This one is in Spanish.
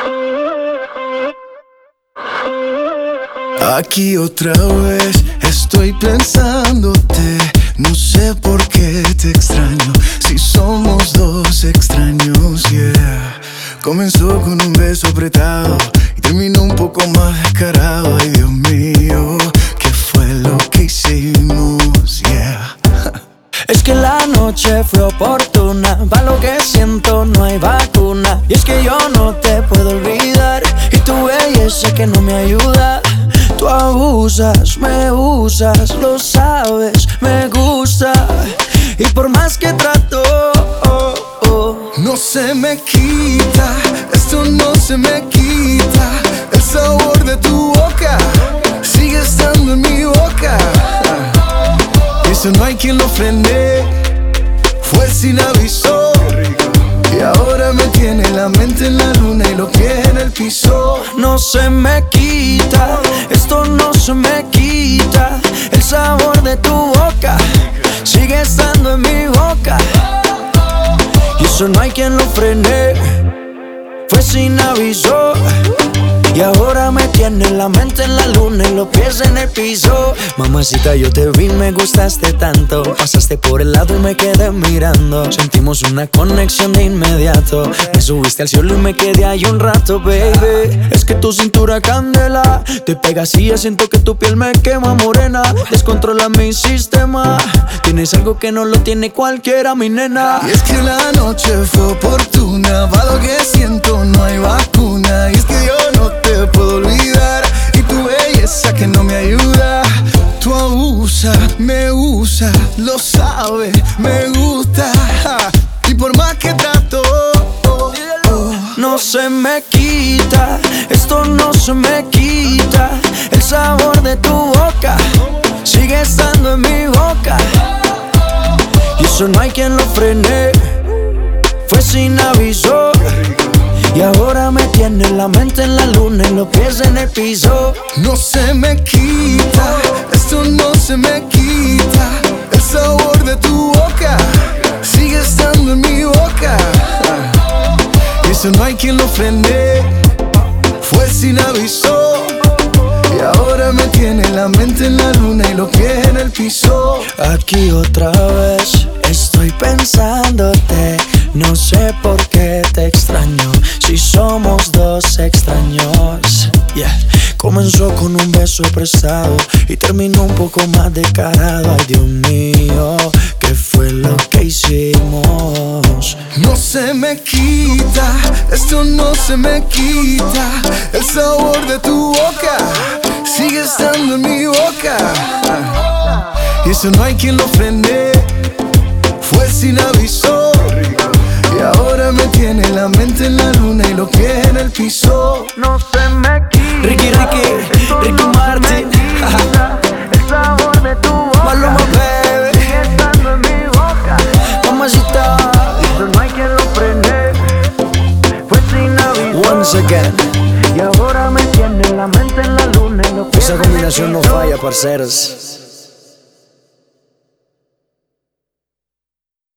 Aquí otra vez estoy pensándote. No sé por qué te extraño, si somos dos extraños, yeah. Comenzó con un beso apretado y terminó un poco más descarado. Ay, Dios mío, ¿qué fue lo que hicimos? Yeah. Es que la noche fue oportuna, pa' lo que siento no hay vacuna. Y es que yo no te puedo olvidar, y tu belleza que no me ayuda. Tú abusas, me usas, lo sabes, me gusta. Y por más que trato, no se me quita, esto no se me quita. El sabor de tu boca sigue estando en mi boca. Y eso no hay quien lo frene, fue sin aviso. Y ahora me tiene la mente en la luna y los pies en el piso. no se me quita, esto no se me quita. El sabor de tu boca sigue estando en mi boca. Y eso no hay quien lo frene, fue sin aviso. Y ahora me tiene la mente en la luna y los pies en el piso. Mamacita, yo te vi, me gustaste tanto. Pasaste por el lado y me quedé mirando. Sentimos una conexión de inmediato. Me subiste al cielo y me quedé ahí un rato, baby. Es que tu cintura candela, te pegas y ya siento que tu piel me quema morena. Descontrola mi sistema, tienes algo que no lo tiene cualquiera, mi nena. Y es que la noche fue oportuna, pa' lo que siento no hay vacuna. Y es que yo no te puedo olvidar, y tu belleza que no me ayuda. Tú abusas, me usas, lo sabes, me gusta. Y por más que trato, no se me quita, esto no se me quita. El sabor de tu boca sigue estando en mi boca. Y eso no hay quien lo frene, fue sin aviso. Y ahora me tiene la mente en la luna y los pies en el piso. no se me quita, esto no se me quita. El sabor de tu boca sigue estando en mi boca. Y eso no hay quien lo frene, fue sin aviso. Y ahora me tiene la mente en la luna y los pies en el piso. Aquí otra vez estoy pensándote. No sé por qué te extraño, si somos dos extraños, yeah. Comenzó con un beso prestado y terminó un poco más descarado. Ay, Dios mío, ¿qué fue lo que hicimos? No se me quita, esto no se me quita. El sabor de tu boca sigue estando en mi boca. Y eso no hay quien lo frene, fue sin aviso. Y ahora me tiene la mente en la luna y los pies en el piso. No se me quita. Ricky Martin. El sabor de tu boca Maluma, baby. sigue estando en mi boca. Mamacita. Eso no hay quien lo frene, fue sin aviso. Once again. Y ahora me tiene la mente en la luna y los pies Esa en el combinación no piso. falla, parceros.